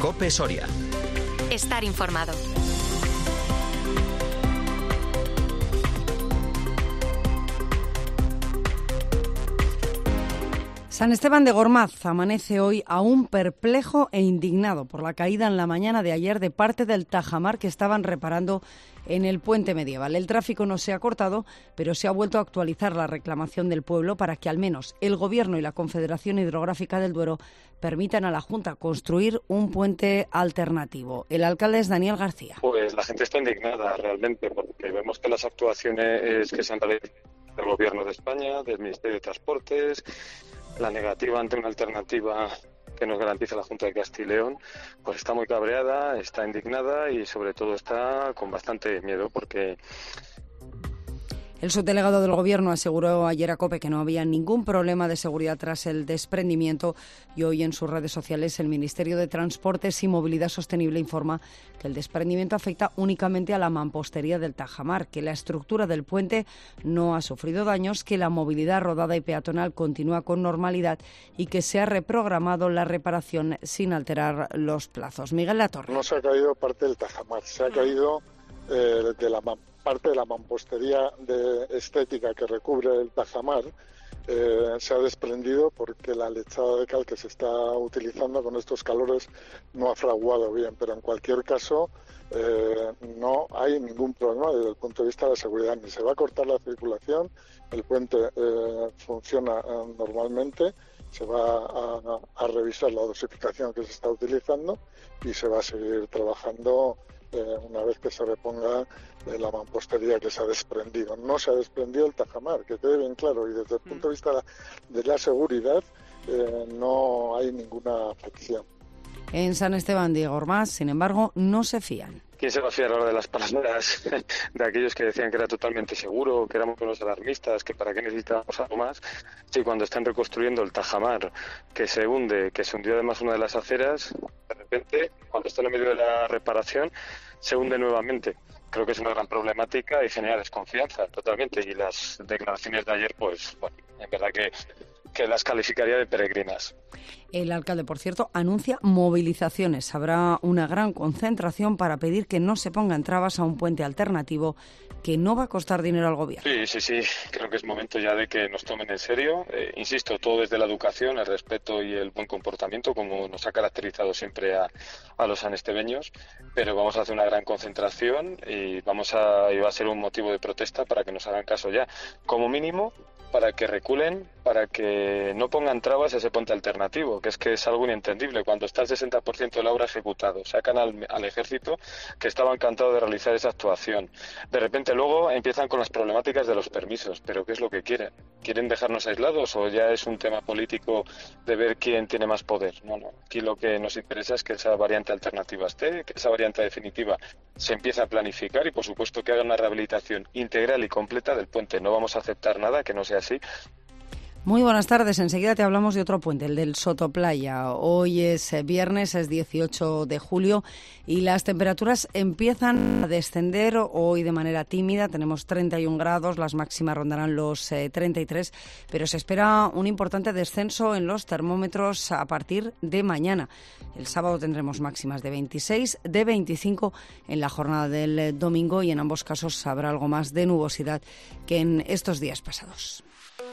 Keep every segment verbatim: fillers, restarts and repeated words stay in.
COPE Soria. Estar informado. San Esteban de Gormaz amanece hoy aún perplejo e indignado por la caída en la mañana de ayer de parte del tajamar que estaban reparando en el puente medieval. El tráfico no se ha cortado, pero se ha vuelto a actualizar la reclamación del pueblo para que al menos el Gobierno y la Confederación Hidrográfica del Duero permitan a la Junta construir un puente alternativo. El alcalde es Daniel García. Pues la gente está indignada realmente porque vemos que las actuaciones que se han realizado del Gobierno de España, del Ministerio de Transportes, la negativa ante una alternativa que nos garantiza la Junta de Castilla y León, pues está muy cabreada, está indignada y sobre todo está con bastante miedo porque... El subdelegado del Gobierno aseguró ayer a COPE que no había ningún problema de seguridad tras el desprendimiento y hoy en sus redes sociales el Ministerio de Transportes y Movilidad Sostenible informa que el desprendimiento afecta únicamente a la mampostería del tajamar, que la estructura del puente no ha sufrido daños, que la movilidad rodada y peatonal continúa con normalidad y que se ha reprogramado la reparación sin alterar los plazos. Miguel Latorre. No se ha caído parte del tajamar, se ha caído eh, de la mampostería. Parte de la mampostería de estética que recubre el tajamar eh, se ha desprendido porque la lechada de cal que se está utilizando con estos calores no ha fraguado bien, pero en cualquier caso eh, no hay ningún problema desde el punto de vista de la seguridad, ni se va a cortar la circulación, el puente eh, funciona eh, normalmente, se va a, a revisar la dosificación que se está utilizando y se va a seguir trabajando Eh, una vez que se reponga eh, la mampostería que se ha desprendido. No se ha desprendido el tajamar, que quede bien claro, y desde el punto de vista de la seguridad eh, no hay ninguna afección. En San Esteban de Gormaz, sin embargo, no se fían. ¿Quién se va a fiar ahora de las palabras de aquellos que decían que era totalmente seguro, que éramos unos alarmistas, que para qué necesitábamos algo más? Sí, cuando están reconstruyendo el tajamar, que se hunde, que se hundió además una de las aceras, de repente, cuando está en medio de la reparación, se hunde nuevamente. Creo que es una gran problemática y genera desconfianza totalmente. Y las declaraciones de ayer, pues, bueno, en verdad que... que las calificaría de peregrinas. El alcalde, por cierto, anuncia movilizaciones. Habrá una gran concentración para pedir que no se pongan trabas a un puente alternativo que no va a costar dinero al gobierno. Sí, sí, sí. Creo que es momento ya de que nos tomen en serio. Eh, insisto, todo desde la educación, el respeto y el buen comportamiento, como nos ha caracterizado siempre a, a los sanestebeños. Pero vamos a hacer una gran concentración y vamos a, y va a ser un motivo de protesta para que nos hagan caso ya. Como mínimo, para que reculen, para que no pongan trabas a ese puente alternativo, que es que es algo inentendible. Cuando está el sesenta por ciento de la obra ejecutado, sacan al, al ejército que estaba encantado de realizar esa actuación. De repente luego empiezan con las problemáticas de los permisos, pero ¿qué es lo que quieren? ¿Quieren dejarnos aislados o ya es un tema político de ver quién tiene más poder? No, no. Aquí lo que nos interesa es que esa variante alternativa esté, que esa variante definitiva se empiece a planificar y por supuesto que haga una rehabilitación integral y completa del puente. No vamos a aceptar nada que no sea así. Muy buenas tardes. Enseguida te hablamos de otro puente, el del Sotoplaya. Hoy es viernes, es dieciocho de julio y las temperaturas empiezan a descender hoy de manera tímida. Tenemos treinta y un grados, las máximas rondarán los eh, treinta y tres, pero se espera un importante descenso en los termómetros a partir de mañana. El sábado tendremos máximas de veintiséis, de veinticinco en la jornada del eh, domingo y en ambos casos habrá algo más de nubosidad que en estos días pasados.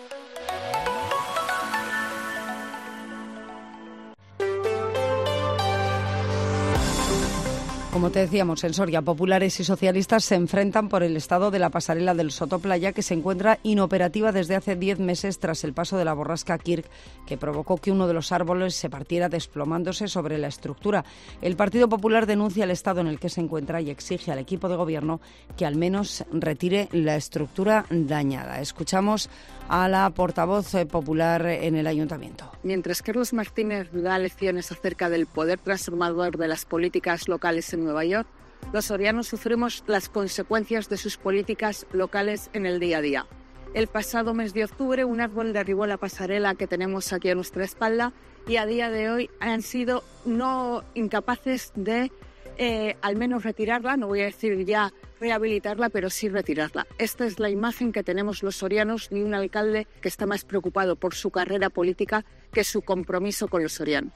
Como te decíamos, en Soria, populares y socialistas se enfrentan por el estado de la pasarela del Sotoplaya, que se encuentra inoperativa desde hace diez meses tras el paso de la borrasca Kirk, que provocó que uno de los árboles se partiera desplomándose sobre la estructura. El Partido Popular denuncia el estado en el que se encuentra y exige al equipo de gobierno que al menos retire la estructura dañada. Escuchamos a la portavoz popular en el ayuntamiento. Mientras Carlos Martínez da lecciones acerca del poder transformador de las políticas locales en Nueva York, los sorianos sufrimos las consecuencias de sus políticas locales en el día a día. El pasado mes de octubre, un árbol derribó la pasarela que tenemos aquí a nuestra espalda y a día de hoy han sido no incapaces de eh, al menos retirarla, no voy a decir ya rehabilitarla, pero sí retirarla. Esta es la imagen que tenemos los sorianos de un alcalde que está más preocupado por su carrera política que su compromiso con los sorianos.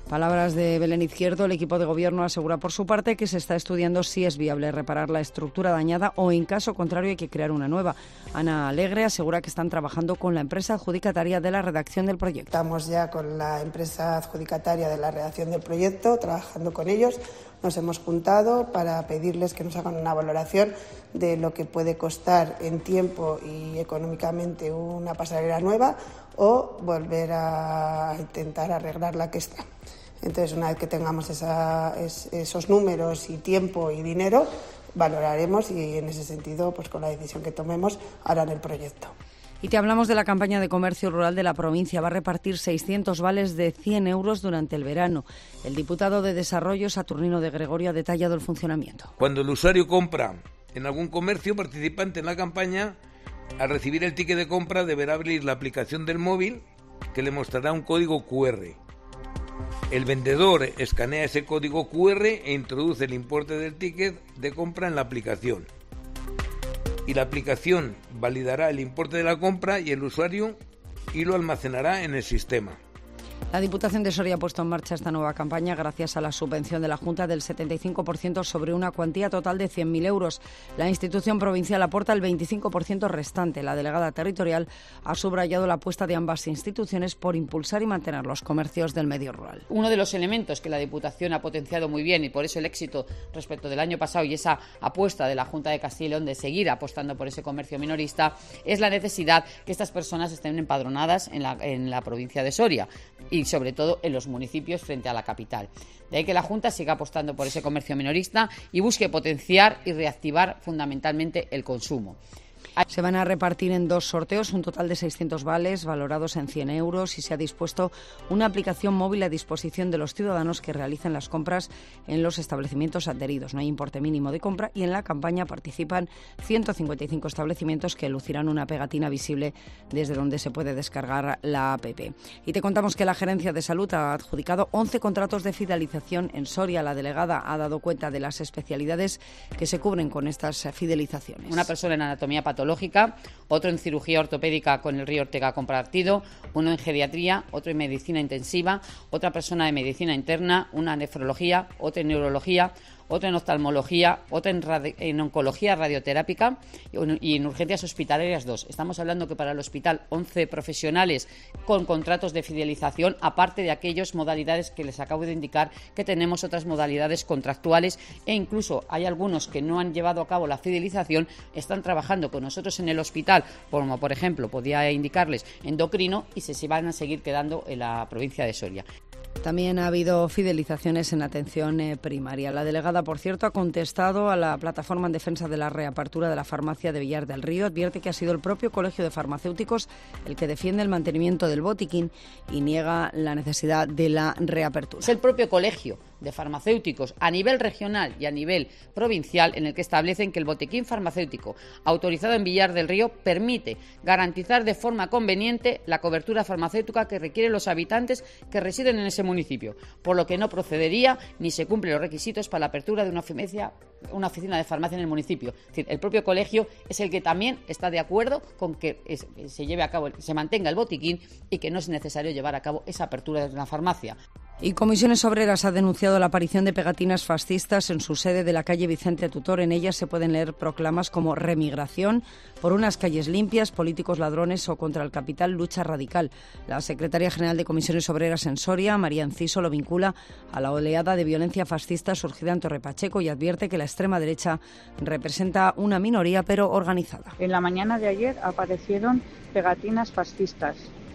Palabras de Belén Izquierdo. El equipo de gobierno asegura por su parte que se está estudiando si es viable reparar la estructura dañada o, en caso contrario, hay que crear una nueva. Ana Alegre asegura que están trabajando con la empresa adjudicataria de la redacción del proyecto. Estamos ya con la empresa adjudicataria de la redacción del proyecto, trabajando con ellos. Nos hemos juntado para pedirles que nos hagan una valoración de lo que puede costar en tiempo y económicamente una pasarela nueva o volver a intentar arreglar la que está. Entonces, una vez que tengamos esa, es, esos números y tiempo y dinero, valoraremos y, en ese sentido, pues con la decisión que tomemos, harán el proyecto. Y te hablamos de la campaña de comercio rural de la provincia. Va a repartir seiscientos vales de cien euros durante el verano. El diputado de Desarrollo, Saturnino de Gregorio, ha detallado el funcionamiento. Cuando el usuario compra en algún comercio participante en la campaña, al recibir el ticket de compra deberá abrir la aplicación del móvil que le mostrará un código cu erre. El vendedor escanea ese código cu erre e introduce el importe del ticket de compra en la aplicación. Y la aplicación validará el importe de la compra y el usuario y lo almacenará en el sistema. La Diputación de Soria ha puesto en marcha esta nueva campaña gracias a la subvención de la Junta del setenta y cinco por ciento sobre una cuantía total de cien mil euros. La institución provincial aporta el veinticinco por ciento restante. La delegada territorial ha subrayado la apuesta de ambas instituciones por impulsar y mantener los comercios del medio rural. Uno de los elementos que la Diputación ha potenciado muy bien, y por eso el éxito respecto del año pasado y esa apuesta de la Junta de Castilla y León de seguir apostando por ese comercio minorista, es la necesidad que estas personas estén empadronadas en la, en la provincia de Soria y sobre todo en los municipios frente a la capital. De ahí que la Junta siga apostando por ese comercio minorista y busque potenciar y reactivar fundamentalmente el consumo. Se van a repartir en dos sorteos un total de seiscientos vales valorados en cien euros y se ha dispuesto una aplicación móvil a disposición de los ciudadanos que realicen las compras en los establecimientos adheridos. No hay importe mínimo de compra y en la campaña participan ciento cincuenta y cinco establecimientos que lucirán una pegatina visible desde donde se puede descargar la app. Y te contamos que la Gerencia de Salud ha adjudicado once contratos de fidelización en Soria. La delegada ha dado cuenta de las especialidades que se cubren con estas fidelizaciones. Una persona en anatomía patológica, otro en cirugía ortopédica con el Río Ortega compartido, uno en geriatría, otro en medicina intensiva, otra persona de medicina interna, una en nefrología, otra en neurología, otra en oftalmología, otra en, radi- en oncología radioterápica y en urgencias hospitalarias dos. Estamos hablando que para el hospital once profesionales con contratos de fidelización, aparte de aquellas modalidades que les acabo de indicar, que tenemos otras modalidades contractuales e incluso hay algunos que no han llevado a cabo la fidelización, están trabajando con nosotros en el hospital, como por ejemplo podía indicarles endocrino, y se, se van a seguir quedando en la provincia de Soria. También ha habido fidelizaciones en atención eh, primaria. La delegada, por cierto, ha contestado a la plataforma en defensa de la reapertura de la farmacia de Villar del Río. Advierte que ha sido el propio Colegio de Farmacéuticos el que defiende el mantenimiento del botiquín y niega la necesidad de la reapertura. Es el propio Colegio de Farmacéuticos a nivel regional y a nivel provincial en el que establecen que el botiquín farmacéutico autorizado en Villar del Río permite garantizar de forma conveniente la cobertura farmacéutica que requieren los habitantes que residen en ese municipio, por lo que no procedería ni se cumplen los requisitos para la apertura de una oficina, una oficina de farmacia en el municipio. Es decir, el propio colegio es el que también está de acuerdo con que es, se lleve a cabo, se mantenga el botiquín y que no es necesario llevar a cabo esa apertura de una farmacia. Y Comisiones Obreras ha denunciado la aparición de pegatinas fascistas en su sede de la calle Vicente Tutor. En ellas se pueden leer proclamas como remigración, por unas calles limpias, políticos ladrones o contra el capital, lucha radical. La secretaria general de Comisiones Obreras en Soria, María Enciso, lo vincula a la oleada de violencia fascista surgida en Torre Pacheco y advierte que la extrema derecha representa una minoría pero organizada. En la mañana de ayer aparecieron pegatinas fascistas.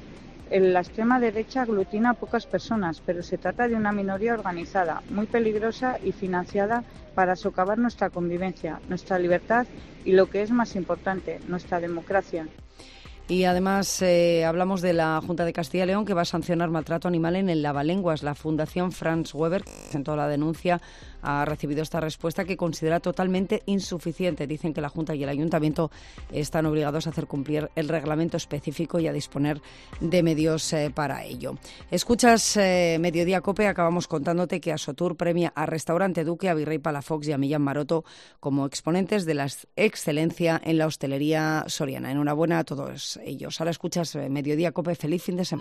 La extrema derecha aglutina a pocas personas, pero se trata de una minoría organizada, muy peligrosa y financiada para socavar nuestra convivencia, nuestra libertad y, lo que es más importante, nuestra democracia. Y además eh, hablamos de la Junta de Castilla y León, que va a sancionar maltrato animal en el Lavalenguas. La Fundación Franz Weber, que presentó la denuncia, ha recibido esta respuesta que considera totalmente insuficiente. Dicen que la Junta y el Ayuntamiento están obligados a hacer cumplir el reglamento específico y a disponer de medios eh, para ello. Escuchas eh, Mediodía COPE. Acabamos contándote que Asotur premia a Restaurante Duque, a Virrey Palafox y a Millán Maroto como exponentes de la excelencia en la hostelería soriana. Enhorabuena a todos ellos. Ahora escuchas eh, Mediodía COPE. Feliz fin de semana.